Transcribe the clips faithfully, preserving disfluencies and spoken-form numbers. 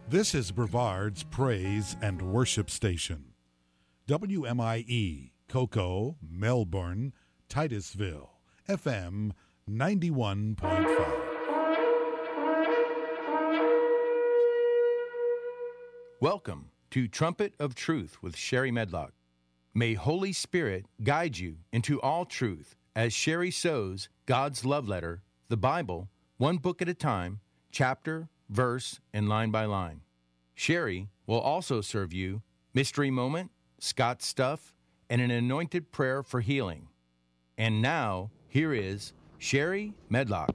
This is Brevard's Praise and Worship Station. W M I E, Cocoa, Melbourne, Titusville, F M ninety-one point five. Welcome to Trumpet of Truth with Sherry Medlock. May Holy Spirit guide you into all truth as Sherry sows God's love letter, the Bible, one book at a time, chapter, verse, and line by line. Sherry will also serve you Mystery Moment, Scott Stuff, and an anointed prayer for healing. And now, here is Sherry Medlock.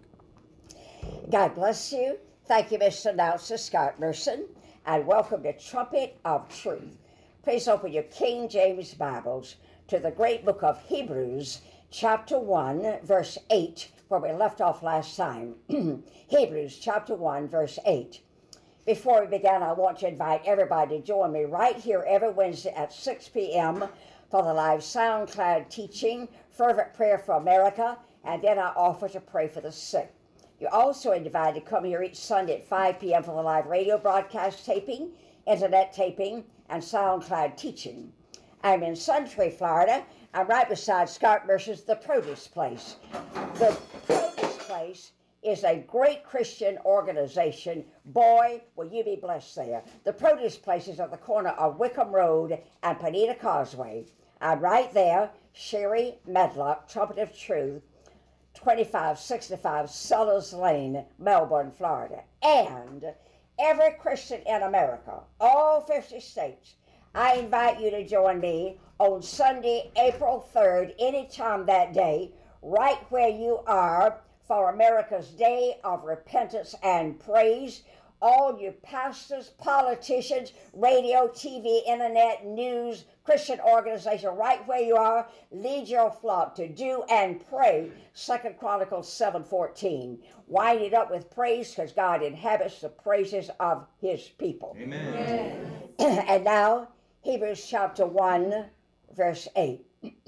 God bless you. Thank you, Mister Announcer Scott Merson, and welcome to Trumpet of Truth. Please open your King James Bibles to the great book of Hebrews, chapter one, verse eight, where we left off last time. Hebrews, chapter one, verse eight. Before we begin, I want to invite everybody to join me right here every Wednesday at six p.m. for the live SoundCloud teaching, Fervent Prayer for America, and then I offer to pray for the sick. You're also invited to come here each Sunday at five p.m. for the live radio broadcast taping, internet taping, and SoundCloud teaching. I'm in Suntree, Florida. I'm right beside Scott Merson's The Produce Place. The Produce Place is a great Christian organization. Boy, will you be blessed there. The Produce Place is at the corner of Wickham Road and Bonita Causeway. I'm right there, Sherry Medlock, Trumpet of Truth, twenty-five sixty-five Sellers Lane, Melbourne, Florida. And every Christian in America, all fifty states, I invite you to join me on Sunday, April third, anytime that day, right where you are, for America's Day of Repentance and Praise. All you pastors, politicians, radio, T V, internet, news, Christian organization, right where you are, lead your flock to do and pray. Second Chronicles seven fourteen. Wind it up with praise because God inhabits the praises of his people. Amen. And now, Hebrews chapter one, verse eight.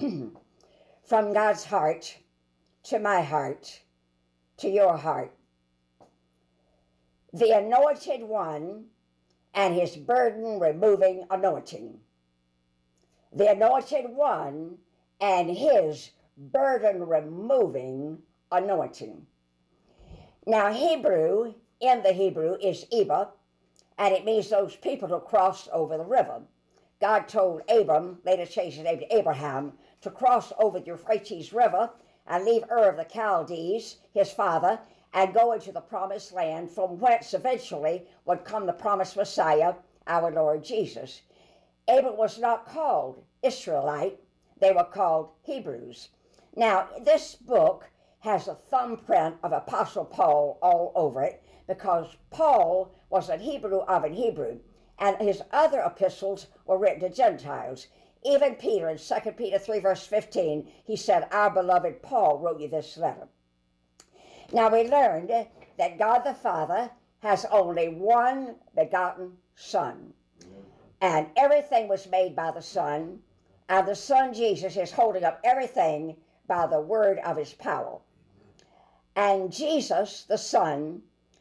From God's heart to my heart, to your heart. The anointed one and his burden removing anointing. The anointed one and his burden removing anointing. Now, Hebrew, in the Hebrew, is Eba, and it means those people who crossed over the river. God told Abram, later changed his name to Abraham, to cross over the Euphrates River and leave Ur of the Chaldees, his father, and go into the promised land from whence eventually would come the promised Messiah, our Lord Jesus. Abram was not called Israelite, they were called Hebrews. Now, this book has a thumbprint of Apostle Paul all over it because Paul was a Hebrew of an Hebrew, and his other epistles were written to Gentiles. Even Peter, in Second Peter three, verse fifteen, he said, our beloved Paul wrote you this letter. Now we learned that God the Father has only one begotten Son. And everything was made by the Son, and the Son Jesus is holding up everything by the word of his power. And Jesus, the Son,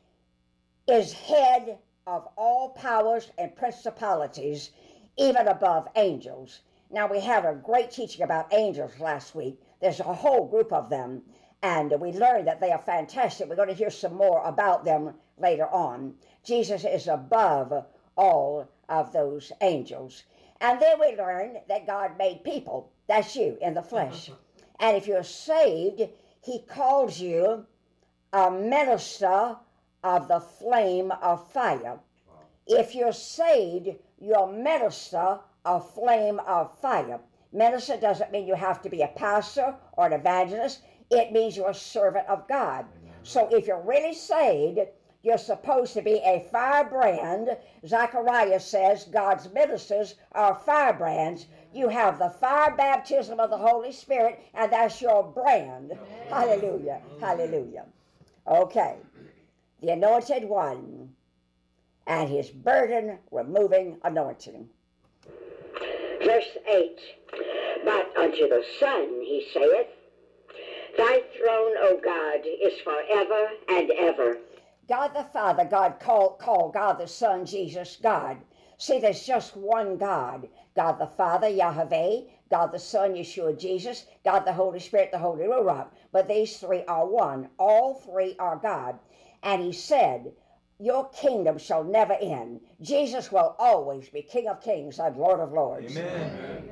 is head of all powers and principalities, even above angels. Now, we had a great teaching about angels last week. There's a whole group of them, and we learned that they are fantastic. We're going to hear some more about them later on. Jesus is above all of those angels. And then we learned that God made people. That's you in the flesh. And if you're saved, he calls you a minister of the flame of fire. If you're saved, you're a minister of flame of fire. Minister doesn't mean you have to be a pastor or an evangelist. It means you're a servant of God. So if you're really saved, you're supposed to be a firebrand. Zechariah says God's ministers are firebrands. You have the fire baptism of the Holy Spirit, and that's your brand. Amen. Hallelujah. Hallelujah. Okay. The anointed one and his burden removing anointing. Verse eight. But unto the Son he saith, thy throne, O God, is forever and ever. God the Father, God called, called God the Son, Jesus, God. See, there's just one God. God the Father, Yahweh, God the Son, Yeshua, Jesus, God the Holy Spirit, the Holy Ruach. But these three are one. All three are God. And he said, your kingdom shall never end. Jesus will always be King of kings and Lord of lords. Amen.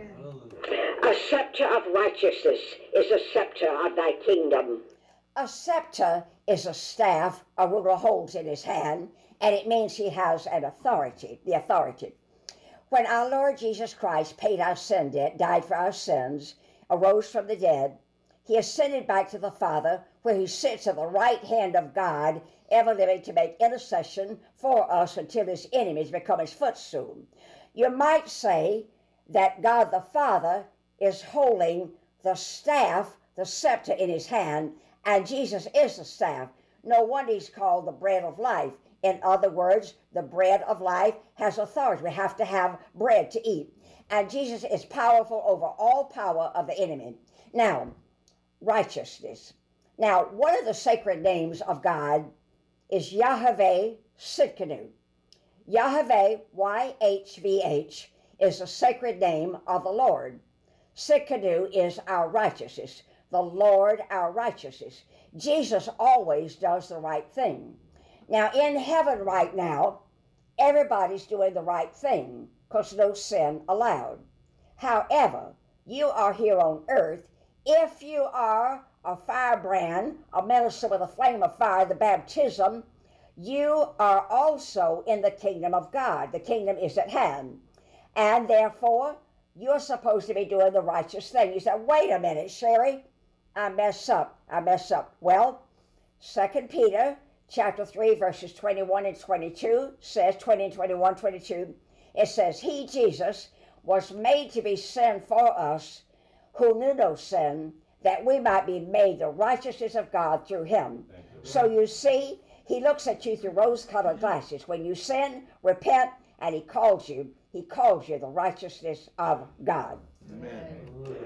A scepter of righteousness is a scepter of thy kingdom. A scepter is a staff a ruler holds in his hand, and it means he has an authority, the authority. When our Lord Jesus Christ paid our sin debt, died for our sins, arose from the dead, he ascended back to the Father, where he sits at the right hand of God, ever living to make intercession for us until his enemies become his footstool. You might say that God the Father is holding the staff, the scepter in his hand, and Jesus is the staff. No wonder he's called the bread of life. In other words, the bread of life has authority. We have to have bread to eat. And Jesus is powerful over all power of the enemy. Now, righteousness. Now, one of the sacred names of God is Yahweh Sidkenu. Yahweh, Y H V H, is the sacred name of the Lord. Sidkenu is our righteousness. The Lord our righteousness. Jesus always does the right thing. Now, in heaven right now, everybody's doing the right thing because no sin allowed. However, you are here on earth. If you are a firebrand, a minister with a flame of fire, the baptism, you are also in the kingdom of God. The kingdom is at hand. And therefore, you're supposed to be doing the righteous thing. You say, wait a minute, Sherry. I mess up. I mess up. Well, Second Peter chapter three, verses twenty-one and twenty-two says, twenty and twenty-one, twenty-two, it says, he, Jesus, was made to be sin for us who knew no sin, that we might be made the righteousness of God through him. You, so you see, he looks at you through rose-colored glasses. When you sin, repent, and he calls you, he calls you the righteousness of God. Amen.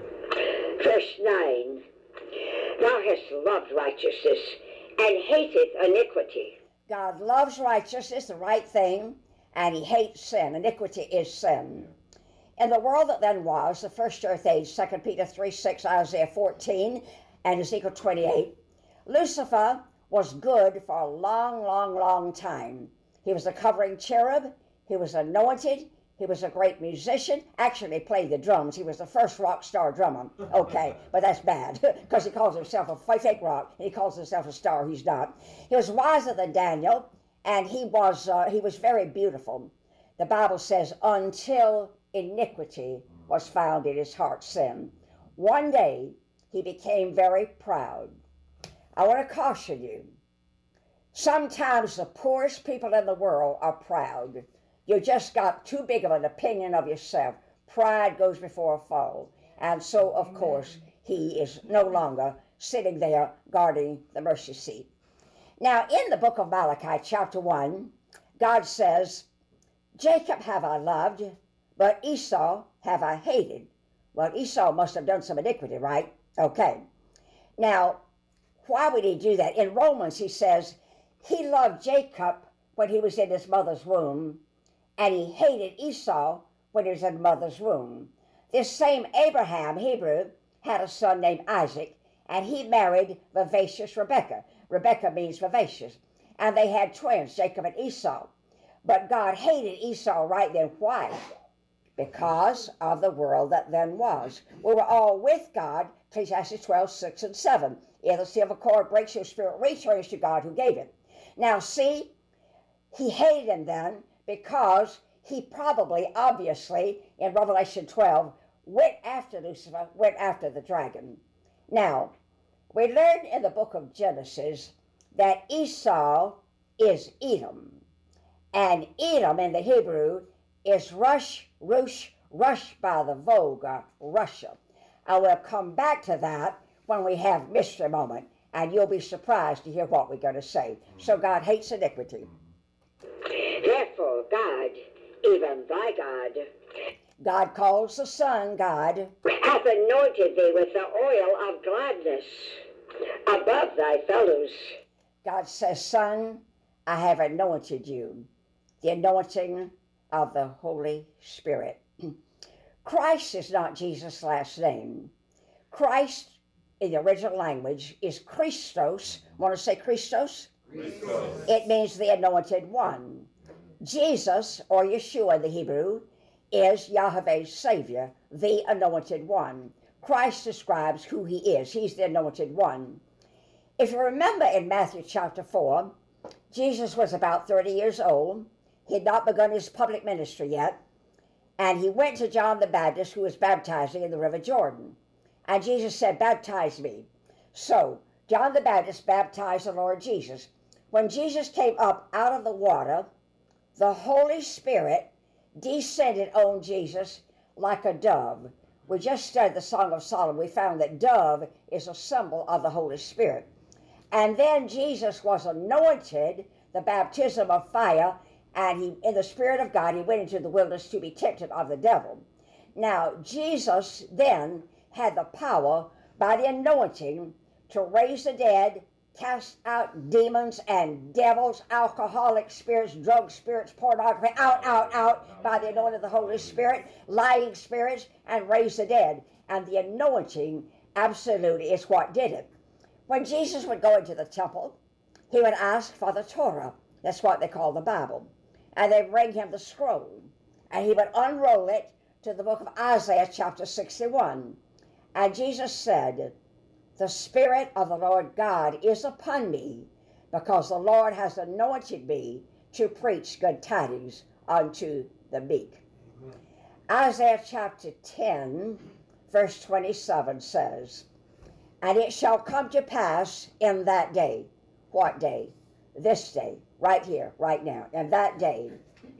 Verse nine, thou hast loved righteousness and hateth iniquity. God loves righteousness, the right thing, and he hates sin. Iniquity is sin. In the world that then was, the first earth age, Second Peter three, six, Isaiah fourteen, and Ezekiel twenty-eight, Lucifer was good for a long, long, long time. He was a covering cherub. He was anointed. He was a great musician. Actually played the drums. He was the first rock star drummer. Okay, but that's bad because he calls himself a fake rock and he calls himself a star. He's not. He was wiser than Daniel, and he was uh, he was very beautiful. The Bible says, until iniquity was found in his heart, sin. One day he became very proud. I want to caution you. Sometimes the poorest people in the world are proud. You just got too big of an opinion of yourself. Pride goes before a fall. And so, of course, he is no longer sitting there guarding the mercy seat. Now, in the book of Malachi, chapter one, God says, Jacob have I loved, but Esau have I hated. Well, Esau must have done some iniquity, right? Okay. Now, why would he do that? In Romans, he says, he loved Jacob when he was in his mother's womb, and he hated Esau when he was in mother's womb. This same Abraham, Hebrew, had a son named Isaac, and he married vivacious Rebekah. Rebekah means vivacious. And they had twins, Jacob and Esau. But God hated Esau right then. Why? Because of the world that then was. We were all with God, Ecclesiastes twelve, six and seven. If the silver cord breaks, your spirit returns to God who gave it. Now see, he hated him then because he probably, obviously, in Revelation twelve, went after Lucifer, went after the dragon. Now, we learn in the book of Genesis that Esau is Edom. And Edom in the Hebrew is Rush, Rush, Rush by the Volga, Russia. I will come back to that when we have mystery moment, and you'll be surprised to hear what we're going to say. So God hates iniquity. Therefore God, even thy God, God calls the Son God, hath anointed thee with the oil of gladness above thy fellows. God says, Son, I have anointed you. The anointing of the Holy Spirit. Christ is not Jesus' last name. Christ, in the original language, is Christos. Want to say Christos? Christos. It means the anointed one. Jesus, or Yeshua in the Hebrew, is Yahweh's Savior, the anointed one. Christ describes who he is. He's the anointed one. If you remember in Matthew chapter four, Jesus was about thirty years old. He had not begun his public ministry yet. And he went to John the Baptist, who was baptizing in the River Jordan. And Jesus said, baptize me. So John the Baptist baptized the Lord Jesus. When Jesus came up out of the water, the Holy Spirit descended on Jesus like a dove. We just studied the Song of Solomon. We found that dove is a symbol of the Holy Spirit. And then Jesus was anointed, the baptism of fire, and he, in the Spirit of God, he went into the wilderness to be tempted of the devil. Now, Jesus then had the power by the anointing to raise the dead, cast out demons and devils, alcoholic spirits, drug spirits, pornography, out, out, out, by the anointing of the Holy Spirit, lying spirits, and raise the dead. And the anointing absolutely is what did it. When Jesus would go into the temple, he would ask for the Torah. That's what they call the Bible. And they'd bring him the scroll. And he would unroll it to the book of Isaiah chapter sixty-one. And Jesus said, the Spirit of the Lord God is upon me, because the Lord has anointed me to preach good tidings unto the meek. Amen. Isaiah chapter ten, verse twenty-seven says, and it shall come to pass in that day. What day? This day, right here, right now, and that day,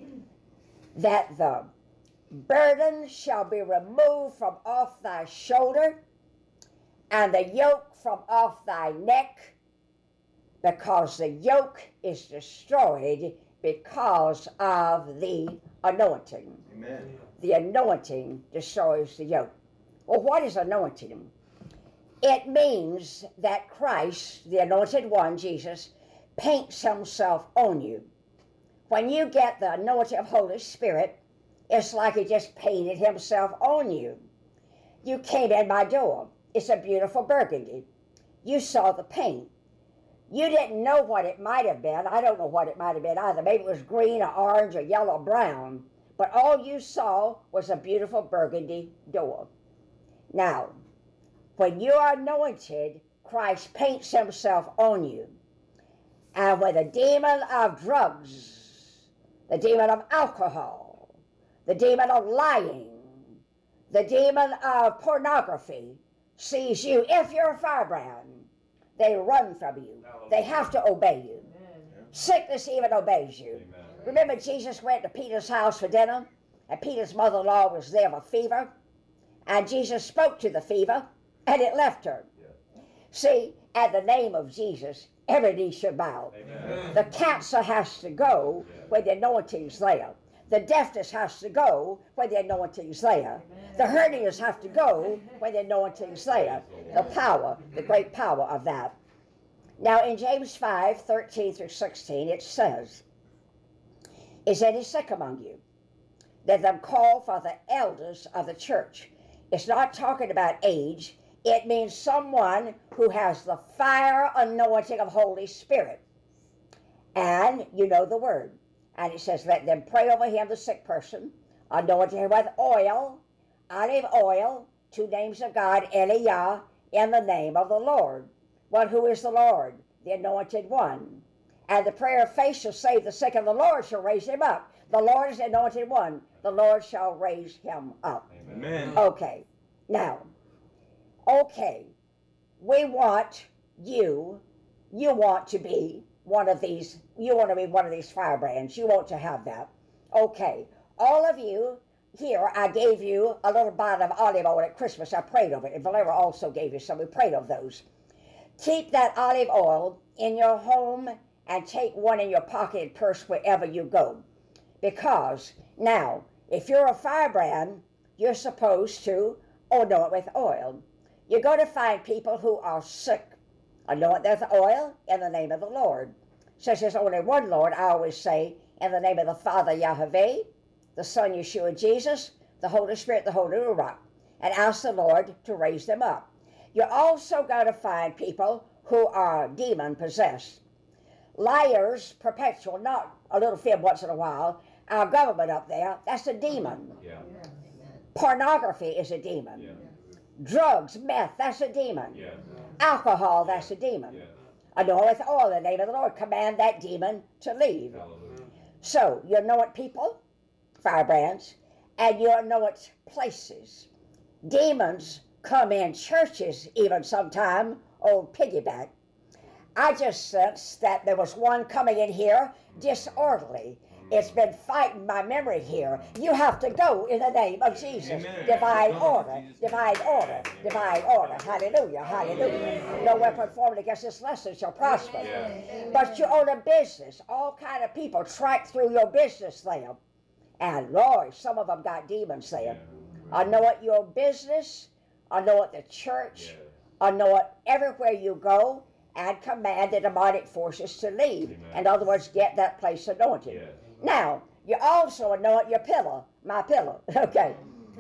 that the burden shall be removed from off thy shoulder, and the yoke from off thy neck, because the yoke is destroyed because of the anointing. Amen. The anointing destroys the yoke. Well, what is anointing? It means that Christ, the anointed one, Jesus, paints himself on you. When you get the anointing of Holy Spirit, it's like he just painted himself on you. You came in my door. It's a beautiful burgundy. You saw the paint. You didn't know what it might have been. I don't know what it might have been either. Maybe it was green or orange or yellow or brown. But all you saw was a beautiful burgundy door. Now, when you are anointed, Christ paints himself on you. And when the demon of drugs, the demon of alcohol, the demon of lying, the demon of pornography sees you, if you're a firebrand, they run from you. They have to obey you. Amen. Sickness even obeys you. Amen. Remember, Jesus went to Peter's house for dinner, and Peter's mother-in-law was there with fever, and Jesus spoke to the fever, and it left her. Yeah. See, at the name of Jesus, every knee should bow. Amen. The cancer has to go yeah. where the anointing's there. The deafness has to go where the anointing's there. Amen. The hernias have to go where the anointing's there. The power, the great power of that. Now in James five, thirteen through sixteen, it says, is any sick among you? Let them call for the elders of the church. It's not talking about age. It means someone who has the fire anointing of Holy Spirit. And you know the word. And it says, let them pray over him, the sick person, anoint him with oil, olive oil, two names of God, Eliah, in the name of the Lord. Well, who is the Lord? The anointed one. And the prayer of faith shall save the sick, and the Lord shall raise him up. The Lord is the anointed one. The Lord shall raise him up. Amen. Okay. Now, okay, we want you, you want to be one of these, you want to be one of these firebrands. You want to have that. Okay, all of you here, I gave you a little bottle of olive oil at Christmas. I prayed over it, and Valera also gave you some. We prayed over those. Keep that olive oil in your home and take one in your pocket and purse wherever you go. Because now, if you're a firebrand, you're supposed to anoint with oil. You're going to find people who are sick. Anoint with oil in the name of the Lord. Since there's only one Lord, I always say, in the name of the Father, Yahweh, the Son, Yeshua, Jesus, the Holy Spirit, the Holy Ruach, and ask the Lord to raise them up. You're also going to find people who are demon-possessed. Liars, perpetual, not a little fib once in a while. Our government up there, that's a demon. Yeah. Pornography is a demon. Yeah. Drugs, meth, that's a demon. Yeah. Alcohol, that's a demon. Yeah. Anoint with oil in the name of the Lord. Command that demon to leave. Hallelujah. So, you know what, people, firebrands, and you know what places. Demons come in churches even sometime, old piggyback. I just sensed that there was one coming in here disorderly. It's been fighting my memory here. You have to go in the name of Jesus. Amen. Divine order, divine order, divine order. Hallelujah, hallelujah. No weapon formed against this lesson shall prosper. Yeah. But you own a business. All kind of people track through your business there. And Lord, some of them got demons there. I know it your business. I know it the church. I know it everywhere you go. And command the demonic forces to leave. Amen. In other words, get that place anointed. Yeah. Now, you also anoint your pillow, my pillow. Okay.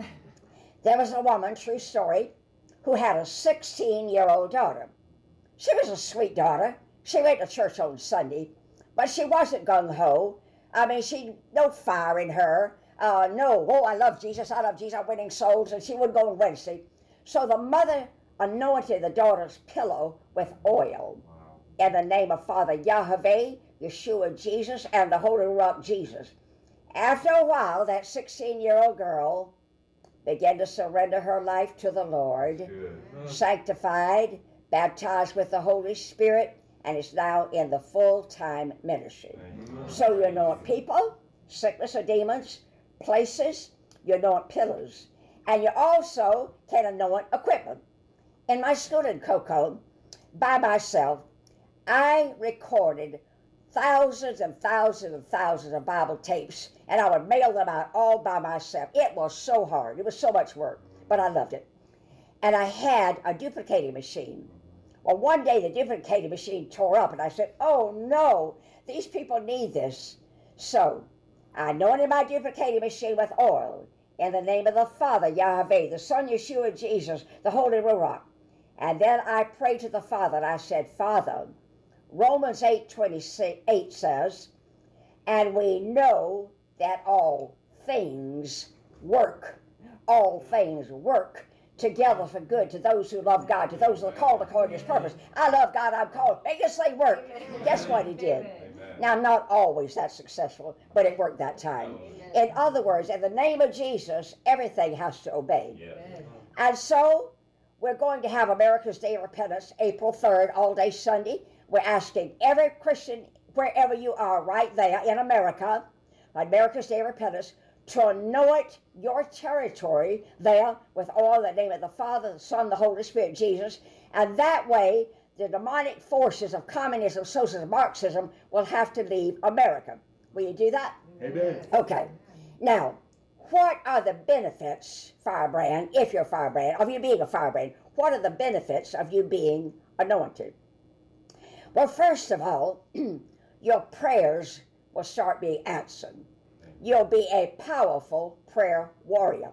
There was a woman, true story, who had a sixteen-year-old daughter. She was a sweet daughter. She went to church on Sunday, but she wasn't gung-ho. I mean, she no fire in her. Uh, no, oh, I love Jesus, I love Jesus, I'm winning souls, and she wouldn't go on Wednesday. So the mother anointed the daughter's pillow with oil in the name of Father Yahweh, Yeshua, Jesus, and the Holy Ruach, Jesus. After a while, that sixteen-year-old girl began to surrender her life to the Lord, Good. sanctified, baptized with the Holy Spirit, and is now in the full-time ministry. Amen. So you anoint people, sickness or demons, places, you anoint pillars, and you also can anoint equipment. In my school in Cocoa, by myself, I recorded thousands and thousands and thousands of Bible tapes, and I would mail them out all by myself. It was so hard. It was so much work, but I loved it. And I had a duplicating machine. Well, one day the duplicating machine tore up, and I said, oh no, these people need this. So I anointed my duplicating machine with oil in the name of the Father, Yahweh, the Son, Yeshua, Jesus, the Holy Ruach. And then I prayed to the Father, and I said, Father, Romans eight twenty-eight says, and we know that all things work, all things work together for good to those who love God, to those who are called according to his purpose. I love God, I'm called. Make this thing work. Guess what he did? Now, I'm not always that successful, but it worked that time. In other words, in the name of Jesus, everything has to obey. Yeah. And so, we're going to have America's Day of Repentance, April third, all day Sunday. We're asking every Christian, wherever you are right there in America, America's Day of Repentance, to anoint your territory there with oil in the name of the Father, the Son, the Holy Spirit, Jesus. And that way, the demonic forces of communism, socialism, Marxism will have to leave America. Will you do that? Amen. Okay. Now, what are the benefits, firebrand, if you're a firebrand, of you being a firebrand? What are the benefits of you being anointed? Well, first of all, your prayers will start being answered. You'll be a powerful prayer warrior.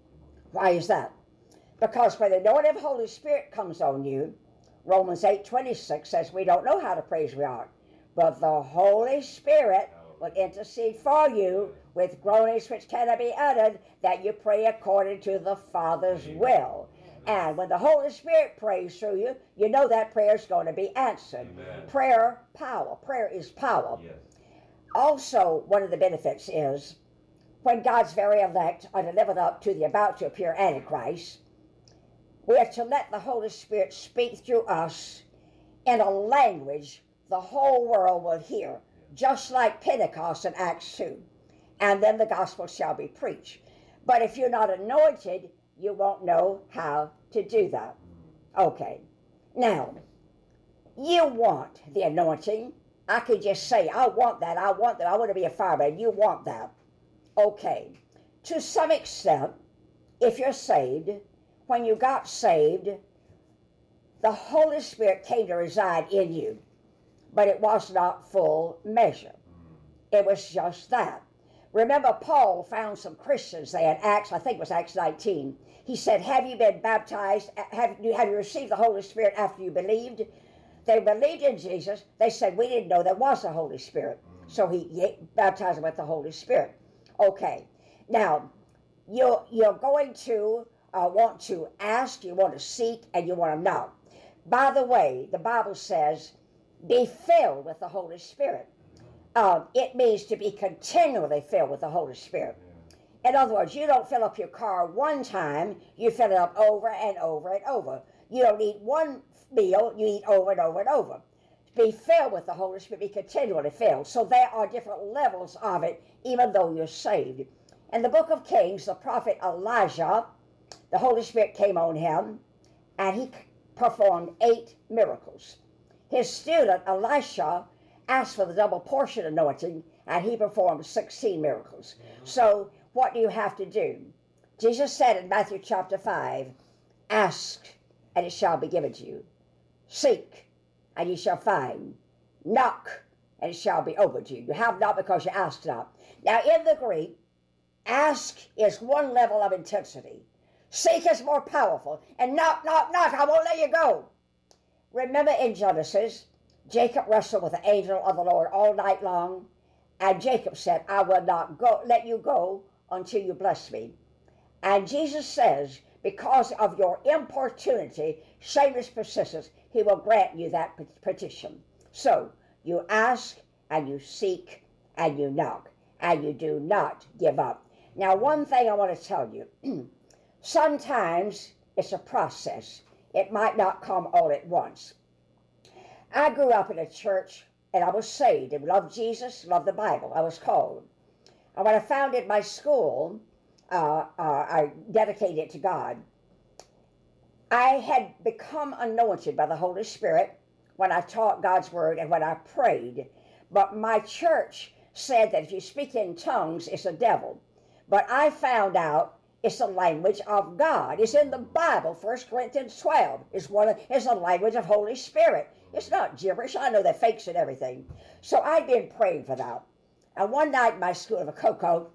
Why is that? Because when the anointing of the Holy Spirit comes on you, Romans eight twenty-six says we don't know how to pray as we ought, but the Holy Spirit will intercede for you with groanings which cannot be uttered, that you pray according to the Father's will. And when the Holy Spirit prays through you, you know that prayer is going to be answered. Amen. Prayer, power. Prayer is power. Yes. Also, one of the benefits is when God's very elect are delivered up to the about to appear Antichrist, we are to let the Holy Spirit speak through us in a language the whole world will hear, just like Pentecost in Acts two. And then the gospel shall be preached. But if you're not anointed, you won't know how to do that. Okay. Now, you want the anointing. I could just say, I want that, I want that, I want to be a fireman. You want that. Okay. To some extent, if you're saved, when you got saved, the Holy Spirit came to reside in you. but it was not full measure. It was just that. Remember, Paul found some Christians there in Acts, I think it was Acts nineteen. He said, have you been baptized? Have you, have you received the Holy Spirit after you believed? They believed in Jesus. They said, we didn't know there was a Holy Spirit. So he, he baptized them with the Holy Spirit. Okay. Now, you're, you're going to uh, want to ask, you want to seek, and you want to knock. By the way, the Bible says, be filled with the Holy Spirit. Um, it means to be continually filled with the Holy Spirit. In other words, you don't fill up your car one time, you fill it up over and over and over. You don't eat one meal, you eat over and over and over. Be filled with the Holy Spirit, be continually filled. So there are different levels of it, even though you're saved. In the book of Kings, the prophet Elijah, the Holy Spirit came on him, and he performed eight miracles. His student, Elisha, asked for the double portion anointing, and he performed sixteen miracles. So what do you have to do? Jesus said in Matthew chapter five, ask, and it shall be given to you. Seek, and you shall find. Knock, and it shall be opened to you. You have not because you ask not. Now in the Greek, ask is one level of intensity. Seek is more powerful. And knock, knock, knock, I won't let you go. Remember in Genesis, Jacob wrestled with the angel of the Lord all night long, and Jacob said, I will not go, let you go until you bless me. And Jesus says, because of your importunity, shameless persistence, he will grant you that petition. So you ask, and you seek, and you knock, and you do not give up. Now, one thing I want to tell you, sometimes it's a process. It might not come all at once. I grew up in a church, and I was saved and loved Jesus, loved the Bible. I was called. And when I founded my school, uh, uh, I dedicated it to God. I had become anointed by the Holy Spirit when I taught God's Word and when I prayed. But my church said that if you speak in tongues, it's a devil. But I found out it's the language of God. It's in the Bible. First Corinthians twelve is one of, is the language of Holy Spirit. It's not gibberish. I know they're fakes and everything. So I'd been praying for that. And one night in my school of a Cocoa,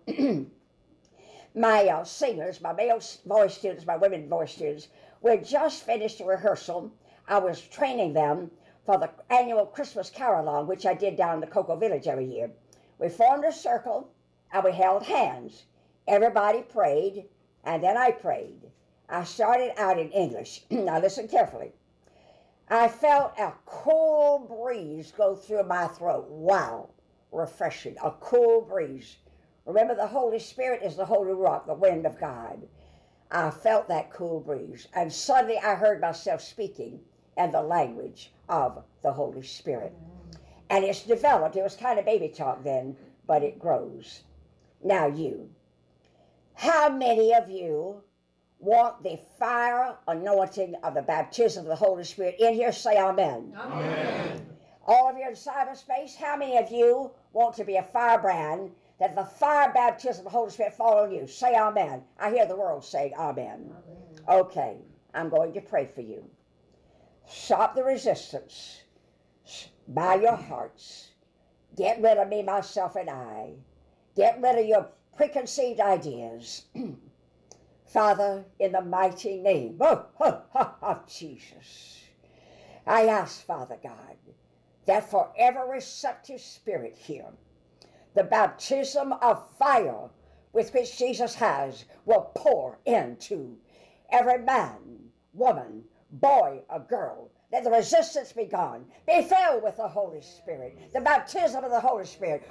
my uh, singers, my male voice students, my women voice students, we had just finished a rehearsal. I was training them for the annual Christmas Carol-along, which I did down in the Cocoa Village every year. We formed a circle, and we held hands. Everybody prayed, and then I prayed. I started out in English. Now listen carefully. I felt a cool breeze go through my throat. Wow, refreshing, a cool breeze. Remember, the Holy Spirit is the Holy Rock, the wind of God. I felt that cool breeze, and suddenly I heard myself speaking in the language of the Holy Spirit. And it's developed. It was kind of baby talk then, but it grows. Now you. How many of you want the fire anointing of the baptism of the Holy Spirit in here? Say amen. Amen. All of you in cyberspace, how many of you want to be a firebrand, that the fire baptism of the Holy Spirit fall on you? Say amen. I hear the world saying amen. Amen. Okay, I'm going to pray for you. Stop the resistance. Bow your hearts. Get rid of me, myself, and I. Get rid of your preconceived ideas. Father, in the mighty name oh, oh, oh, of Jesus, I ask, Father God, that for every receptive spirit here, the baptism of fire with which Jesus has will pour into every man, woman, boy, or girl. Let the resistance be gone. Be filled with the Holy Spirit. The baptism of the Holy Spirit.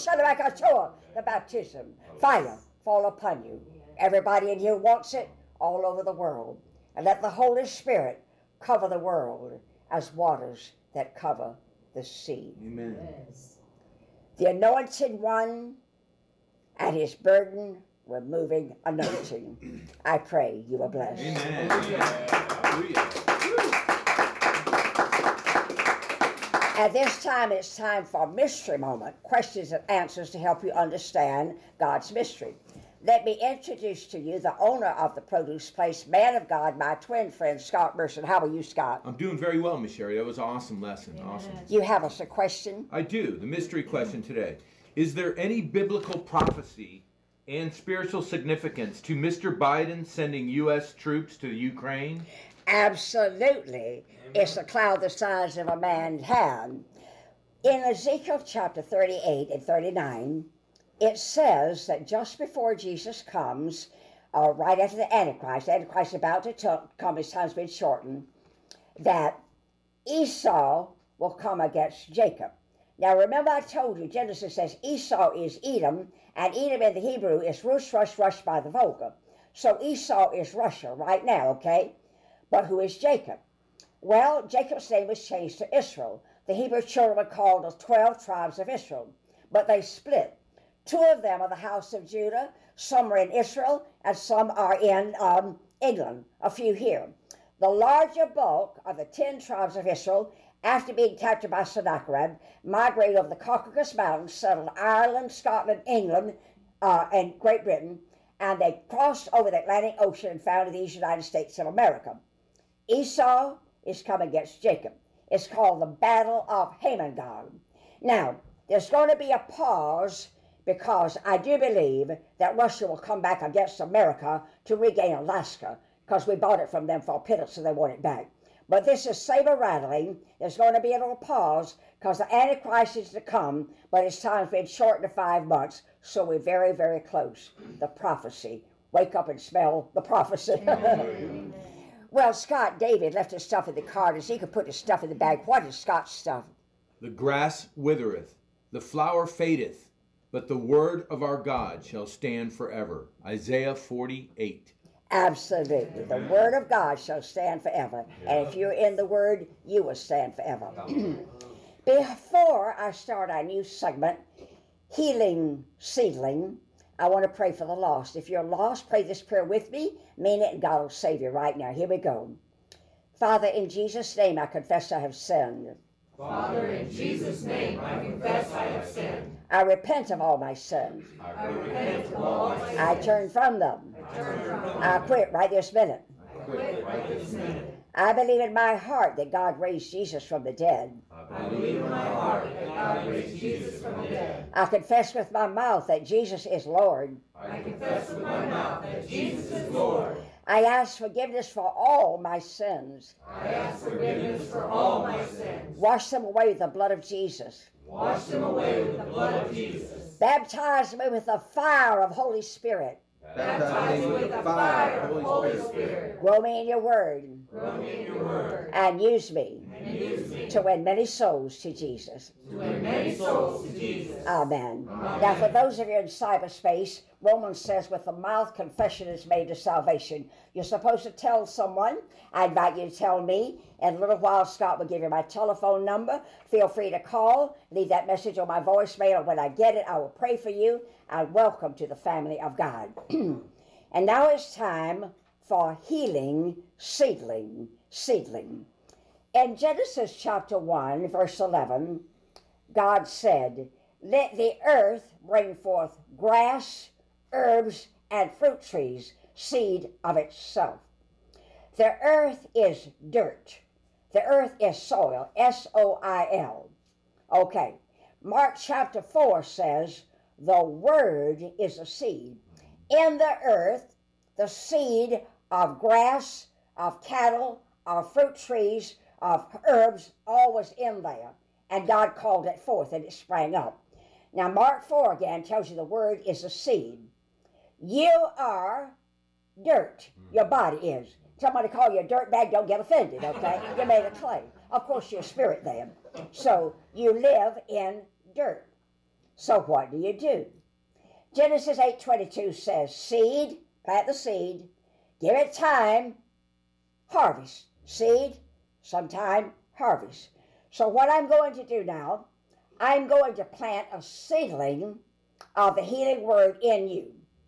The baptism. Fire fall upon you. Everybody in here wants it all over the world. And let the Holy Spirit cover the world as waters that cover the sea. Amen. Yes. The anointed one and his burden removing anointing. I pray you are blessed. Amen. Hallelujah. At this time, it's time for mystery moment, questions and answers to help you understand God's mystery. let me introduce to you the owner of the produce place, man of God, my twin friend, Scott Merson. How are you, Scott? I'm doing very well, Miss Sherry. That was an awesome lesson. Amen. Awesome. You have us a question? I do. The mystery question today. Is there any biblical prophecy and spiritual significance to Mister Biden sending U S troops to Ukraine? Absolutely. Amen. It's a cloud the size of a man's hand. In Ezekiel chapter thirty-eight and thirty-nine, it says that just before Jesus comes, uh, right after the Antichrist, the Antichrist is about to t- come, his time's been shortened, that Esau will come against Jacob. Now remember I told you, Genesis says Esau is Edom, and Edom in the Hebrew is Rush, Rush, Rush by the Volga. So Esau is Russia right now, okay? But who is Jacob? Well, Jacob's name was changed to Israel. The Hebrew children were called the twelve tribes of Israel, but they split. Two of them are the house of Judah, some are in Israel, and some are in um, England, a few here. The larger bulk of the ten tribes of Israel, after being captured by Sennacherib, migrated over the Caucasus Mountains, settled Ireland, Scotland, England, uh, and Great Britain, and they crossed over the Atlantic Ocean and founded these United States of America. Esau is coming against Jacob. It's called the Battle of Hamon-Gog. Now, there's going to be a pause because I do believe that Russia will come back against America to regain Alaska because we bought it from them for a pittance, so they want it back. But this is saber-rattling. There's going to be a little pause because the Antichrist is to come, but his time's been shortened to five months, so we're very, very close. The prophecy. Wake up and smell the prophecy. Well, Scott, David left his stuff in the car so he could put his stuff in the bag. What is Scott's stuff? The grass withereth, the flower fadeth, but the word of our God shall stand forever. Isaiah forty-eight. Absolutely. The word of God shall stand forever. And if you're in the word, you will stand forever. Before I start our new segment, Healing Seedling, I want to pray for the lost. If you're lost, pray this prayer with me. Mean it, and God will save you right now. Here we go. Father, in Jesus' name, I confess I have sinned. Father, in Jesus' name, I confess I have sinned. I repent of all my sins. I repent of all my sins. I turn from them. I turn from them. I quit right this minute. I quit right this minute. I believe in my heart that God raised Jesus from the dead. I believe in my heart that God raised Jesus from the dead. I confess with my mouth that Jesus is Lord. I confess with my mouth that Jesus is Lord. I ask forgiveness for all my sins. I ask forgiveness for all my sins. Wash them away with the blood of Jesus. Wash them away with the blood of Jesus. Baptize me with the fire of Holy Spirit. Baptize me with the fire of the Holy Spirit. Grow me in your word. Grow me in your word. And use me, And use me to win many souls to Jesus. to win many souls to Jesus. Amen. Amen. Now, for those of you in cyberspace, Romans says, with the mouth confession is made to salvation. You're supposed to tell someone. I invite you to tell me. In a little while, Scott will give you my telephone number. Feel free to call. Leave that message on my voicemail. When I get it, I will pray for you. And welcome to the family of God. And now it's time for Healing Seedling. Seedling. In Genesis chapter one, verse eleven, God said, let the earth bring forth grass, herbs, and fruit trees, seed of itself. The earth is dirt. The earth is soil, S O I L. Okay, Mark chapter four says, the word is a seed. In the earth, the seed of grass, of cattle, of fruit trees, of herbs, all was in there. And God called it forth and it sprang up. Now, Mark four again tells you the word is a seed. You are dirt. Your body is. Somebody call you a dirt bag, don't get offended, okay? You're made of clay. Of course, you're a spirit then. So, you live in dirt. So, what do you do? Genesis eight twenty-two says, seed, plant the seed, give it time, harvest. Seed, sometime, harvest. So what I'm going to do now, I'm going to plant a seedling of the healing word in you.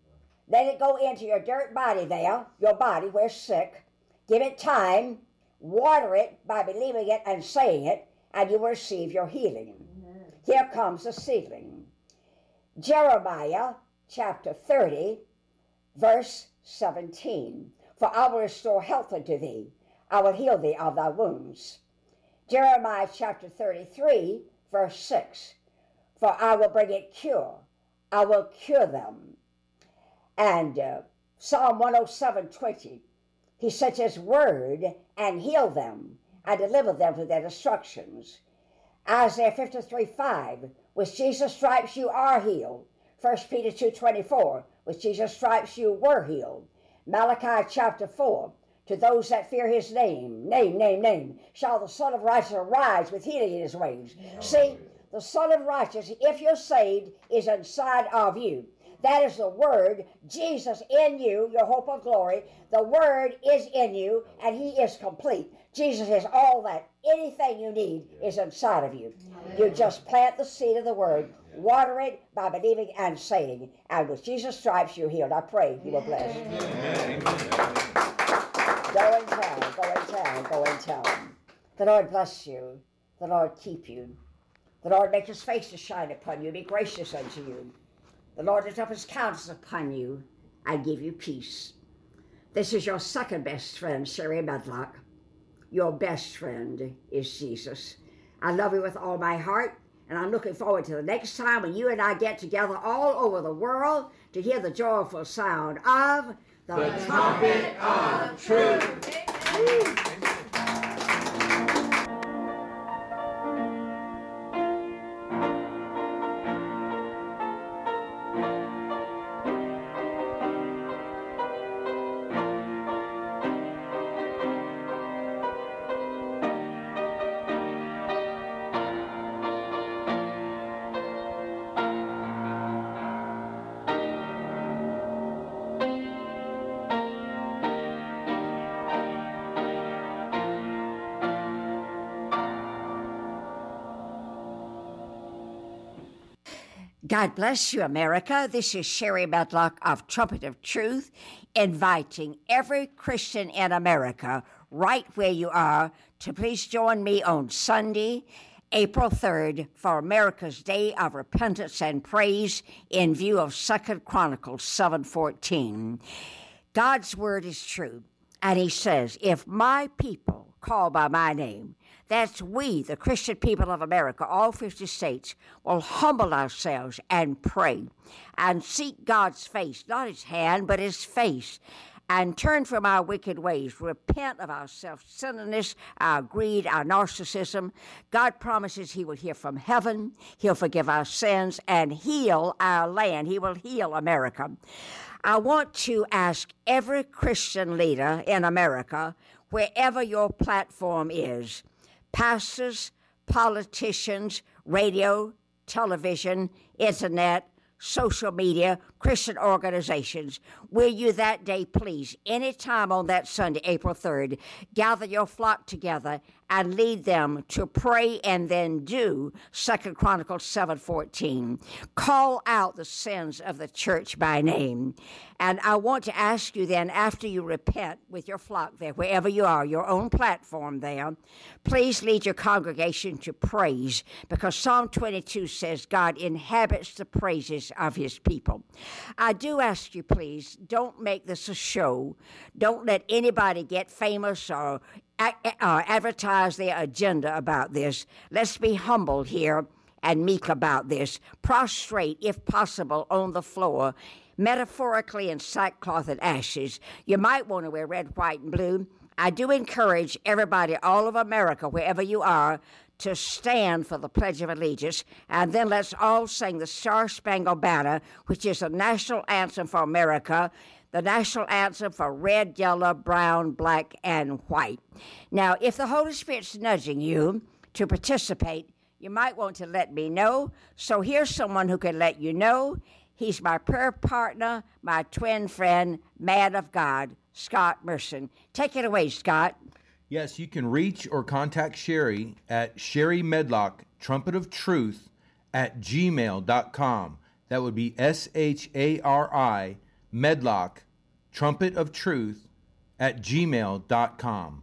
Let it go into your dirt body there, your body where it's sick. Give it time, water it by believing it and saying it, and you will receive your healing. Amen. Here comes the seedling. Jeremiah chapter thirty Verse seventeen, for I will restore health unto thee. I will heal thee of thy wounds. Jeremiah chapter thirty-three, verse six, for I will bring it cure. I will cure them. And uh, Psalm one oh seven, twenty, he sent his word and healed them and delivered them from their destructions. Isaiah fifty-three, five, with Jesus' stripes you are healed. First Peter two, twenty-four, with Jesus' stripes you were healed. Malachi chapter four, to those that fear his name, name, name, name, shall the Son of Righteousness arise with healing in his wings. See, the Son of Righteousness, if you're saved, is inside of you. That is the Word, Jesus in you, your hope of glory. The Word is in you, and he is complete. Jesus is all that. Anything you need is inside of you. You just plant the seed of the Word, water it by believing and saying, and with Jesus' stripes you're healed. I pray you will bless. Amen. Go and tell, go and tell, go and tell. The Lord bless you. The Lord keep you. The Lord make his face to shine upon you, be gracious unto you. The Lord lift up his countenance upon you and give you peace. This is your second best friend, Sherry Medlock. Your best friend is Jesus. I love you with all my heart, and I'm looking forward to the next time when you and I get together all over the world to hear the joyful sound of the, the trumpet of truth. God bless you, America. This is Sherry Medlock of Trumpet of Truth, inviting every Christian in America, right where you are, to please join me on Sunday, April third, for America's Day of Repentance and Praise in view of Second Chronicles seven fourteen. God's word is true, and he says, if my people call by my name, that's we, the Christian people of America, all fifty states, will humble ourselves and pray and seek God's face, not his hand, but his face, and turn from our wicked ways, repent of our self-centeredness, our greed, our narcissism. God promises he will hear from heaven, he'll forgive our sins, and heal our land. He will heal America. I want to ask every Christian leader in America, wherever your platform is, pastors, politicians, radio, television, internet, social media, Christian organizations, will you that day please, any time on that Sunday, April third, gather your flock together and lead them to pray and then do Second Chronicles seven fourteen. Call out the sins of the church by name. And I want to ask you then, after you repent with your flock there, wherever you are, your own platform there, please lead your congregation to praise, because Psalm twenty-two says God inhabits the praises of his people. I do ask you, please, don't make this a show. Don't let anybody get famous or uh, advertise their agenda about this. Let's be humble here and meek about this. Prostrate, if possible, on the floor, metaphorically in sackcloth and ashes. You might want to wear red, white, and blue. I do encourage everybody, all of America, wherever you are, to stand for the Pledge of Allegiance, and then let's all sing the Star-Spangled Banner, which is the national anthem for America, the national anthem for red, yellow, brown, black, and white. Now, if the Holy Spirit's nudging you to participate, you might want to let me know. So here's someone who can let you know. He's my prayer partner, my twin friend, man of God, Scott Merson. Take it away, Scott. Yes, you can reach or contact Sherry at Sherry Medlock, Trumpet of Truth, at gmail dot com. That would be S H A R I, Medlock, Trumpet of Truth, at gmail dot com.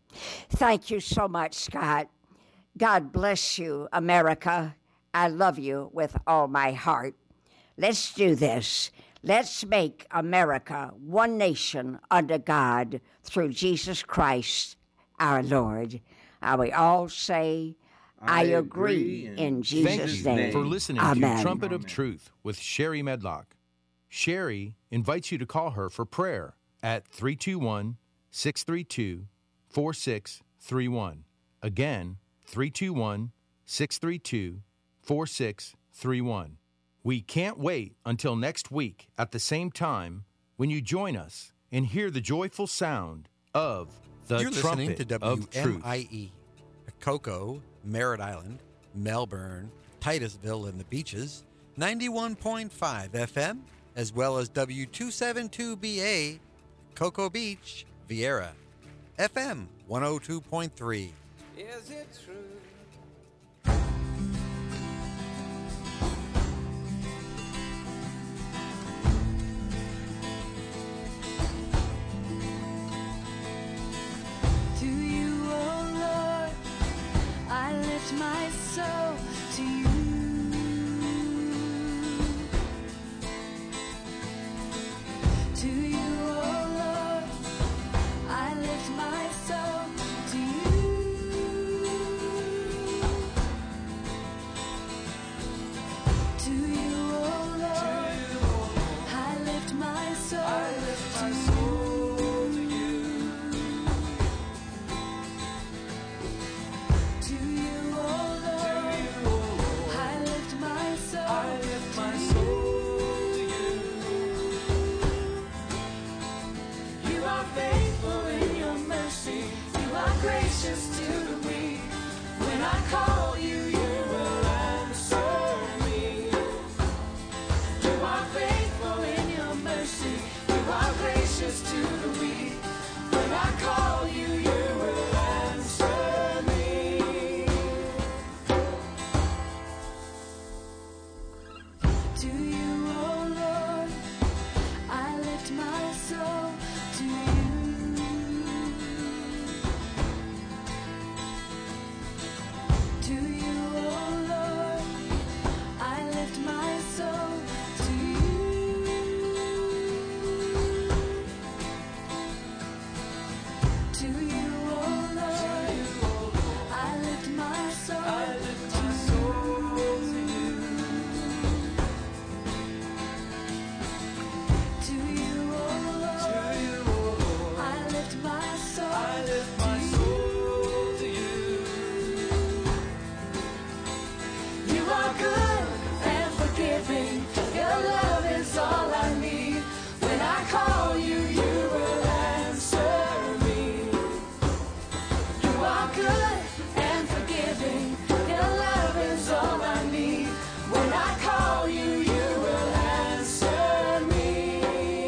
Thank you so much, Scott. God bless you, America. I love you with all my heart. Let's do this. Let's make America one nation under God through Jesus Christ our Lord. And we all say, I, I agree, agree in Jesus' Thank you name. for listening Amen. to Trumpet of Amen. Truth with Sherry Medlock. Sherry invites you to call her for prayer at three two one, six three two, four six three one. Again, three two one, six three two, four six three one. We can't wait until next week at the same time when you join us and hear the joyful sound of the You're listening Trumpet to of Truth. W M I E, Cocoa, Merritt Island, Melbourne, Titusville, and the Beaches, ninety-one point five F M, as well as W two seventy-two B A, Cocoa Beach, Vieira, F M one oh two point three. Is it true? To you, oh Lord, I lift my soul to you. To you, oh Lord, I lift my soul to you. To you, oh Lord, I lift my soul to you. To you, oh Lord, I lift my soul. I lift my soul to you. You are faithful in your mercy. You are gracious to the weak. When I call you, you will answer me. You are faithful in your mercy. You are gracious to the weak. When I call you, you will answer me. To you, oh Lord, I lift my soul to you. To you, oh Lord, I lift my soul to you. To you, oh Lord, I lift my soul to you. To you, oh Lord, I lift my soul to you. You are good and forgiving. Your love is all I need. When I call you, you will answer me. You are good and forgiving. Your love is all I need. When I call you, you will answer me.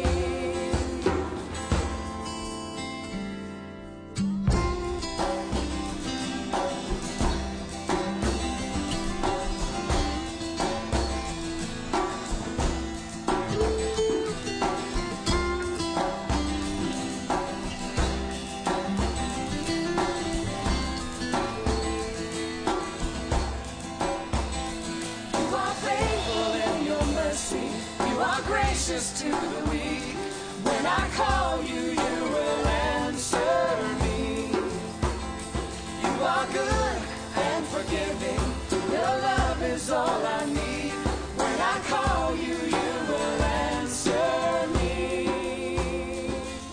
You are faithful in your mercy. You are gracious to the weak. When I call you, you will answer me. You are good and forgiving. Your love is all I need. When I call you, you will answer me.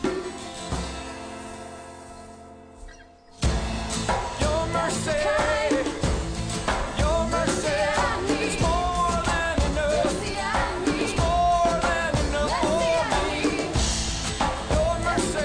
Your mercy, your mercy is more than enough. It's more than enough for me. Your mercy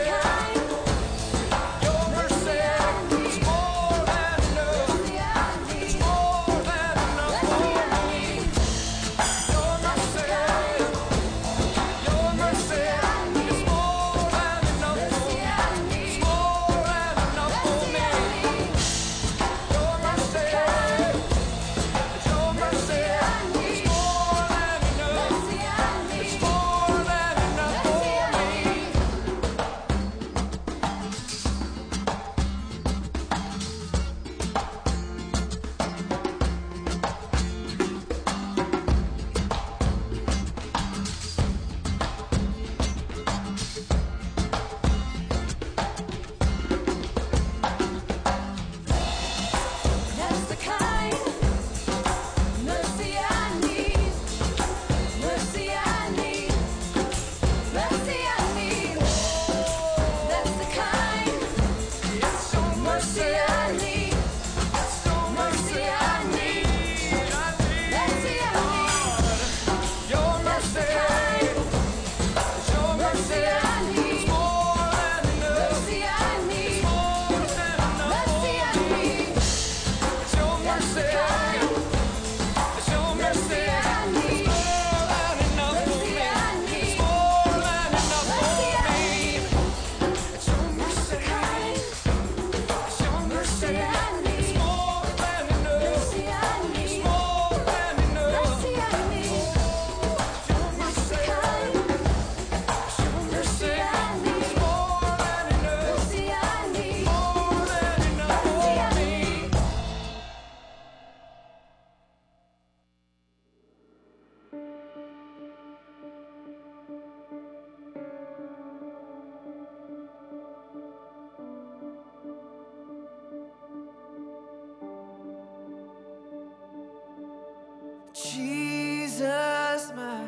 Jesus, my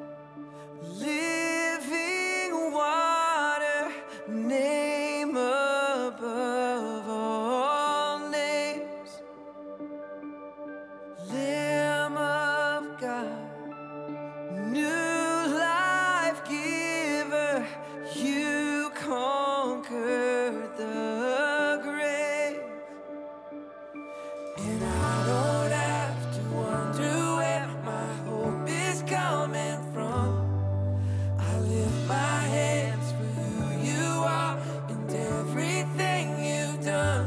living water, name above all names, Lamb of God, new life giver, you conquered the grave, and I don't have to wonder where my hope is coming from. I lift my hands for who you are and everything you've done.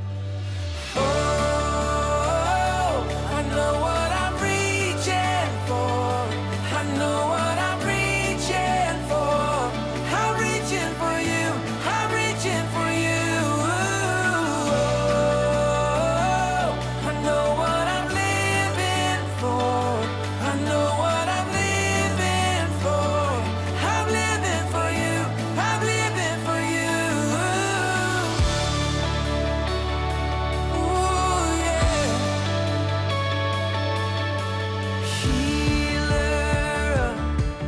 Oh, I know what I'm reaching for. I know what I'm reaching for. I'm reaching for you. I'm reaching for you. Oh, I know what I'm living for. I know what I'm living for. I'm living for you. I'm living for you. Ooh, yeah. Healer of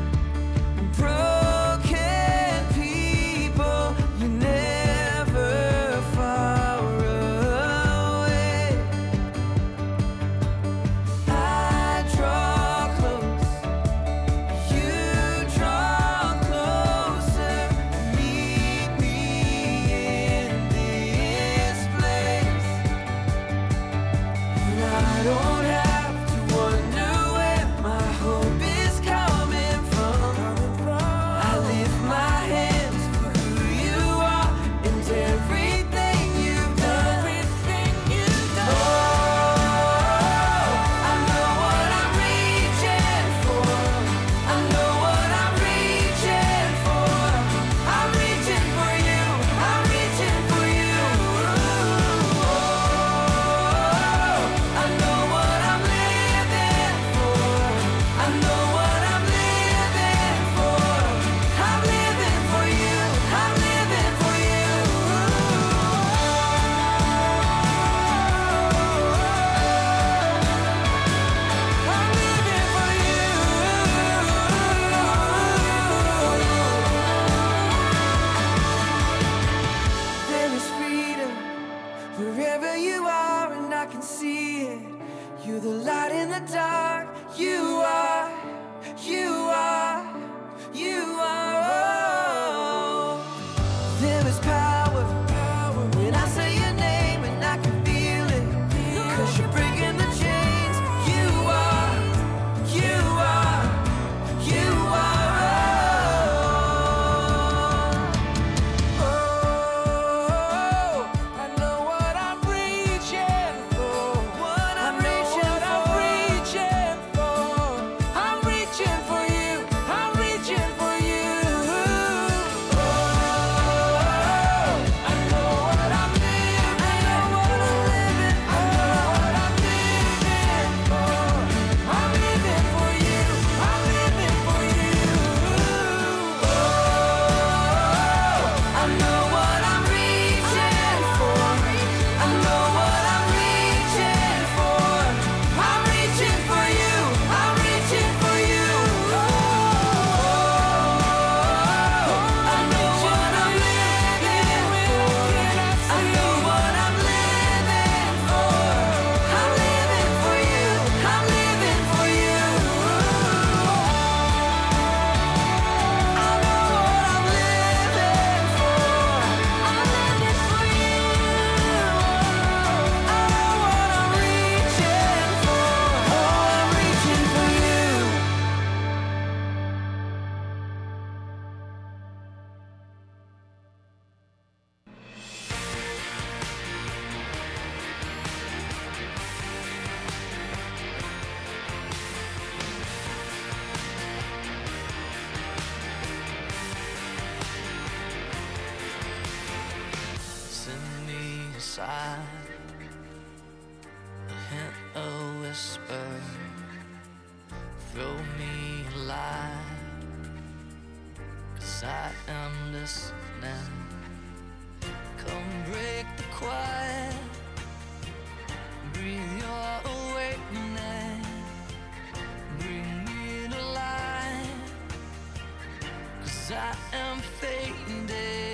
broken people, you're never far away. I draw close, you draw closer. Meet me in this place. And I don't have to wonder where my hope is coming from. I lift my hands for who you are and everything you've done. Everything you've done. Oh, I know what I'm reaching for. I know what I'm reaching for. I'm reaching for you. I'm reaching for you. Oh, I know what I'm living for. I know what I'm living for. I'm living for you. I'm living for you. I'm living for you. There is freedom wherever you are, and I can see it. You're the light in the dark. You are, you are, you are. Oh, there is power, power when I say your name, and I can feel it. Cause you're breaking the chains. You are, you are, you are. Oh, I know what I'm reaching for. What I'm reaching for. I'm reaching for. I'm reaching for you. I'm reaching for you. Oh, I know what I'm living. I know what I'm living. I know what I'm living for. I'm living for you. I'm living for you. Oh, I know what I'm reaching for. I know what I'm reaching for. I'm reaching for you. I'm reaching for you. Oh, I know what I'm living for. I know what I'm living for. I'm living for you. I'm living for you. I know what I'm living for. I'm living for you. I know what I'm reaching for. Oh, I'm reaching for you. Send me a sigh, a hint, a whisper. Throw me a lie, 'cause I am listening. Come break the quiet, breathe your awakening. as I am fading.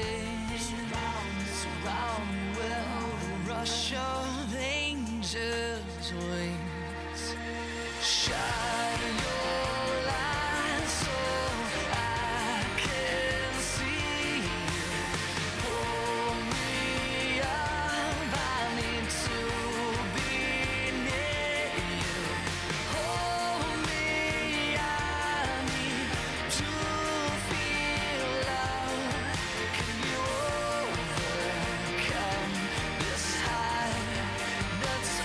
Surround me with a rush of angels' wings. Shine your light so I can see you. Pull me up, I need to be near you. Hold me, I need to feel love. Can you overcome this high that's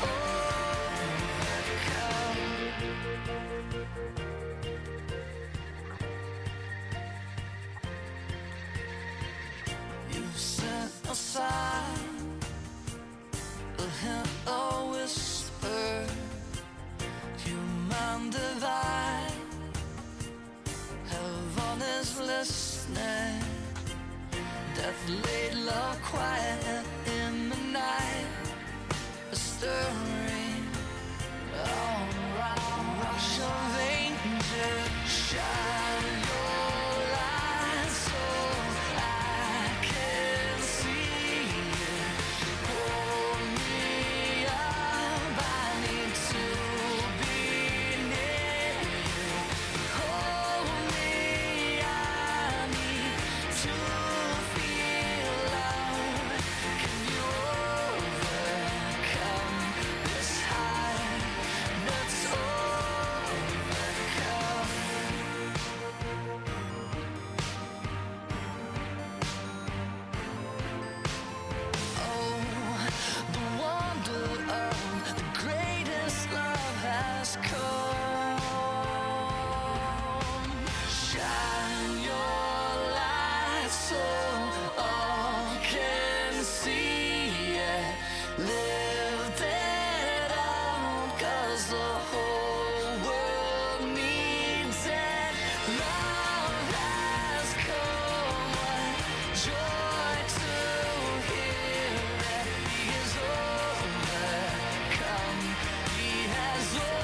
overcome? You set aside a hello whisper, human divide. Heaven is listening. Death laid love quiet in the night, a stirring all around. Rush of angels, shine your light so I can see you. Pull me up, I need to be near you. Hold me, I need to feel love. Can you overcome this high that's overcome? Oh, the wonder of the greatest love has come. Shine your light so all can see it. Lift it up, 'cause the whole world needs it. Love has come, what joy to hear it. He is overcome, he has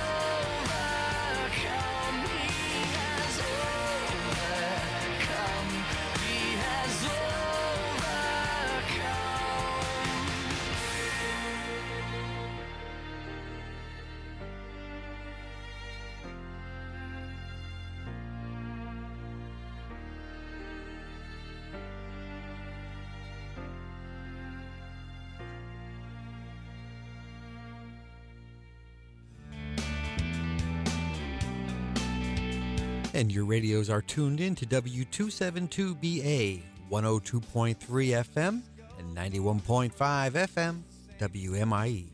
overcome, he has overcome, he has overcome. And your radios are tuned in to W two seventy-two B A, one oh two point three F M and ninety-one point five F M, W M I E.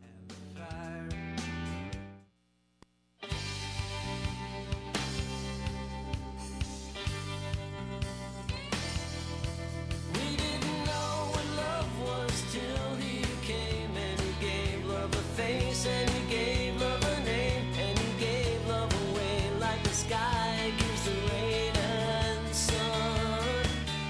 We didn't know what love was till he came, and he gave love a face, and he gave love a name, and he gave love away like the sky gives the rain and sun.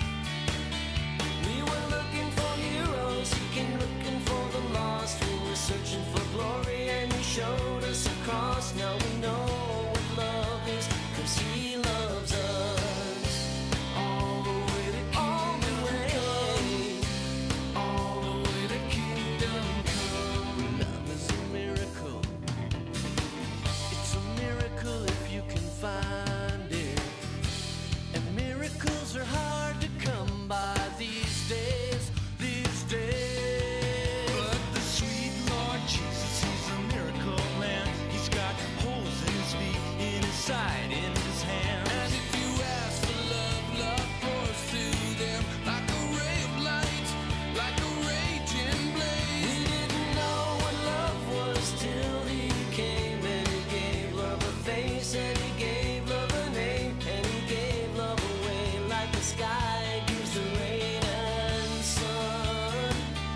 We were looking for heroes, seeking, looking for the lost. We were searching for glory, and he showed us a cross. Now we know what love is, 'cause he loves us. All the way to kingdom come, all the way to kingdom come. Love is a miracle. It's a miracle if you can find it. And miracles are hard to come by these days, these days. But the sweet Lord Jesus, he's a miracle man. He's got holes in his feet, in his side, in his hands. And if you ask for love, love pours through them like a ray of light, like a raging blaze. We didn't know what love was till he came, and he gave love a face, and he gave love a name, and he gave love away like the sky gives the rain and sun.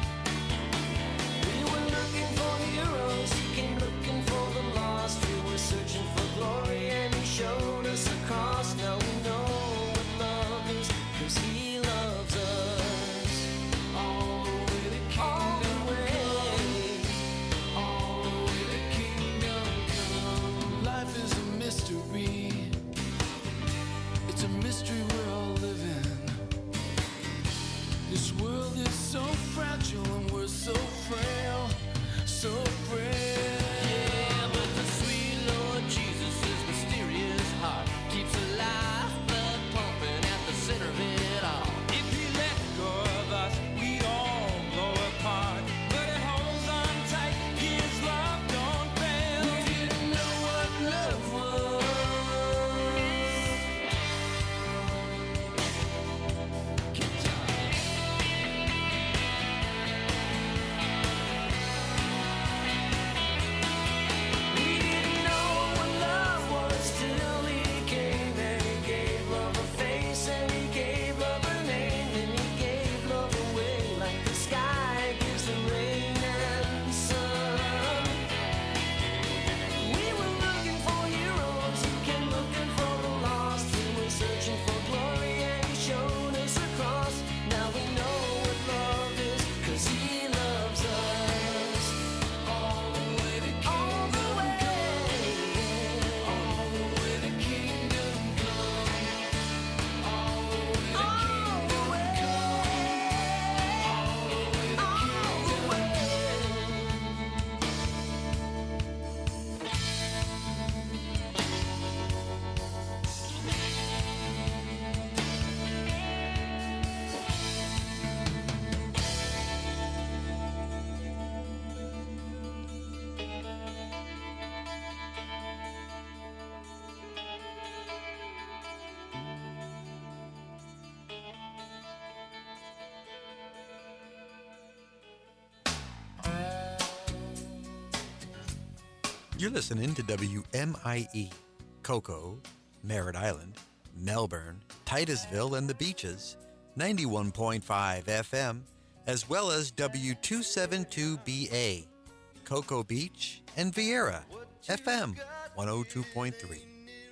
We were looking for heroes, seeking, looking for the lost. We were searching for glory, and he showed us a cross. Now we know what love is, 'cause he loves us. All the way to kingdom come, all the way to kingdom come. Life is a mystery, it's a mystery we're all You're listening to W M I E, Cocoa, Merritt Island, Melbourne, Titusville, and the Beaches, ninety-one point five F M, as well as W two seventy-two B A, Cocoa Beach, and Vieira, F M one oh two point three.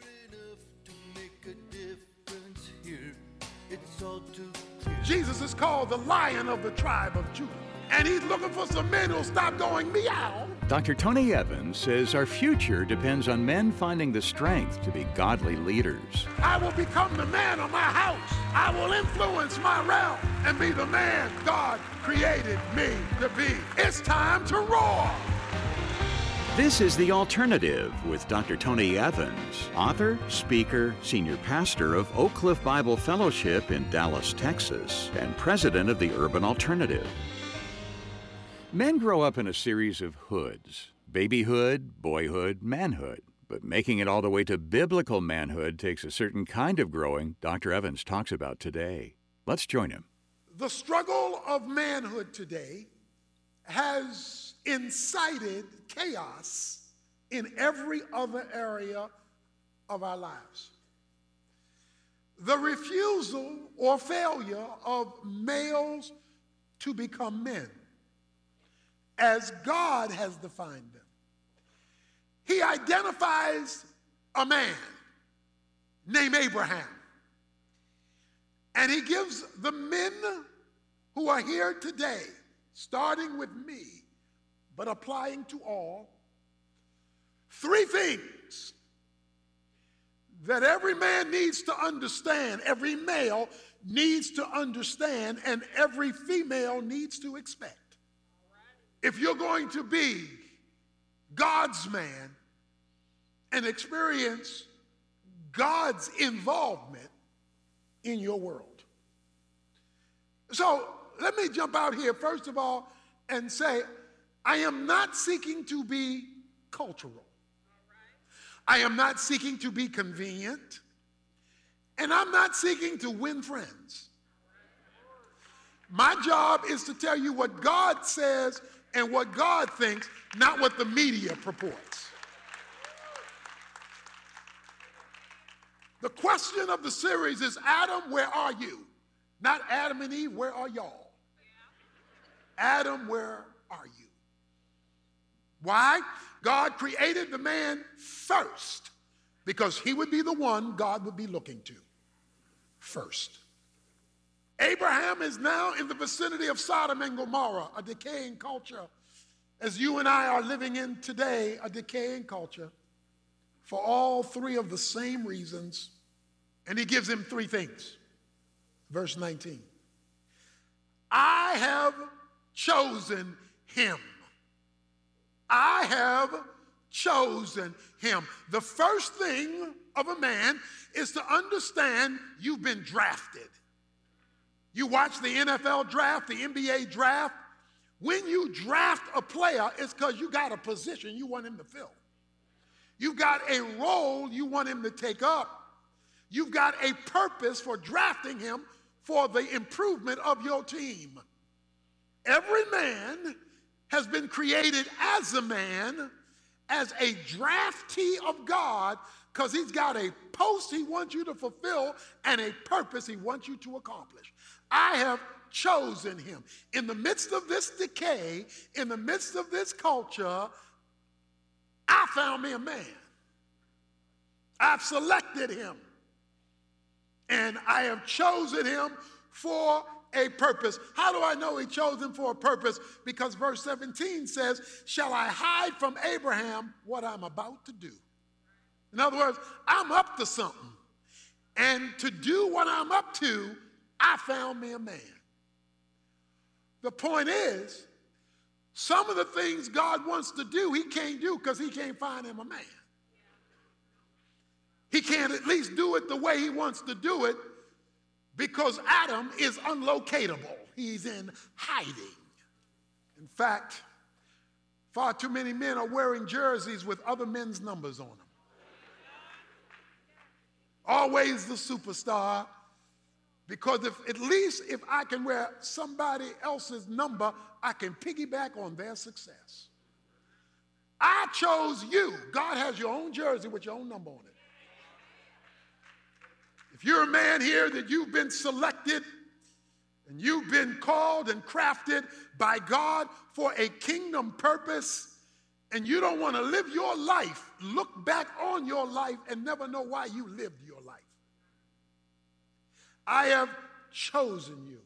Jesus is called the Lion of the tribe of Judah, and he's looking for some men who'll stop going meow. Doctor Tony Evans says our future depends on men finding the strength to be godly leaders. I will become the man of my house. I will influence my realm and be the man God created me to be. It's time to roar. This is The Alternative with Doctor Tony Evans, author, speaker, senior pastor of Oak Cliff Bible Fellowship in Dallas, Texas, and president of the Urban Alternative. Men grow up in a series of hoods: babyhood, boyhood, manhood. But making it all the way to biblical manhood takes a certain kind of growing Doctor Evans talks about today. Let's join him. The struggle of manhood today has incited chaos in every other area of our lives. The refusal or failure of males to become men as God has defined them. He identifies a man named Abraham, and he gives the men who are here today, starting with me, but applying to all, three things that every man needs to understand, every male needs to understand, and every female needs to expect. If you're going to be God's man and experience God's involvement in your world. So let me jump out here, first of all, and say, I am not seeking to be cultural. I am not seeking to be convenient. And I'm not seeking to win friends. My job is to tell you what God says and what God thinks, not what the media purports. The question of the series is, Adam, where are you? Not Adam and Eve, where are y'all? Adam, where are you? Why? God created the man first because he would be the one God would be looking to first. Abraham is now in the vicinity of Sodom and Gomorrah, a decaying culture, as you and I are living in today, a decaying culture, for all three of the same reasons. And he gives him three things. Verse nineteen. I have chosen him. I have chosen him. The first thing of a man is to understand you've been drafted. You watch the N F L draft, the N B A draft. When you draft a player, it's because you got a position you want him to fill. You've got a role you want him to take up. You've got a purpose for drafting him for the improvement of your team. Every man has been created as a man, as a draftee of God, because he's got a post he wants you to fulfill and a purpose he wants you to accomplish. I have chosen him. In the midst of this decay, in the midst of this culture, I found me a man. I've selected him. And I have chosen him for a purpose. How do I know he chose him for a purpose? Because verse seventeen says, shall I hide from Abraham what I'm about to do? In other words, I'm up to something. And to do what I'm up to, I found me a man. The point is, some of the things God wants to do, he can't do because he can't find him a man. He can't at least do it the way he wants to do it because Adam is unlocatable. He's in hiding. In fact, far too many men are wearing jerseys with other men's numbers on them. Always the superstar, because if at least if I can wear somebody else's number, I can piggyback on their success. I chose you. God has your own jersey with your own number on it. If you're a man here that you've been selected and you've been called and crafted by God for a kingdom purpose, and you don't want to live your life, look back on your life and never know why you lived your life. I have chosen you.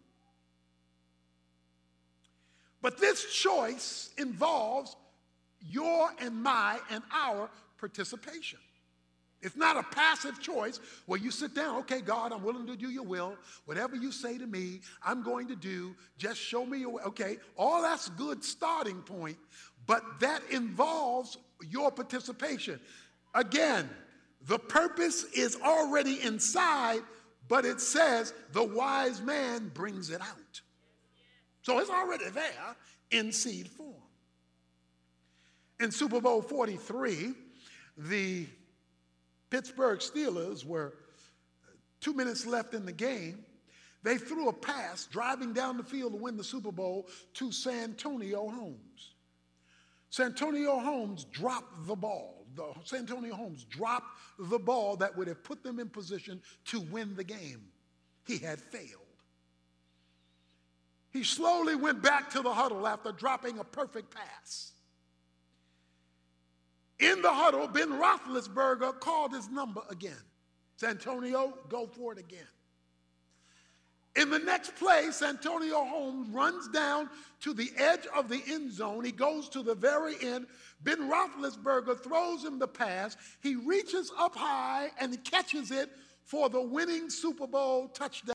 But this choice involves your and my and our participation. It's not a passive choice where you sit down, okay, God, I'm willing to do your will. Whatever you say to me, I'm going to do. Just show me your way. Okay, all that's good starting point, but that involves your participation. Again, the purpose is already inside, but it says the wise man brings it out. So it's already there in seed form. In Super Bowl forty-three, the Pittsburgh Steelers were two minutes left in the game. They threw a pass driving down the field to win the Super Bowl to Santonio Holmes. Santonio Holmes dropped the ball. The, Santonio Holmes dropped the ball that would have put them in position to win the game. He had failed. He slowly went back to the huddle after dropping a perfect pass. In the huddle, Ben Roethlisberger called his number again. Santonio, go for it again. In the next play, Santonio Holmes runs down to the edge of the end zone. He goes to the very end. Ben Roethlisberger throws him the pass. He reaches up high and he catches it for the winning Super Bowl touchdown.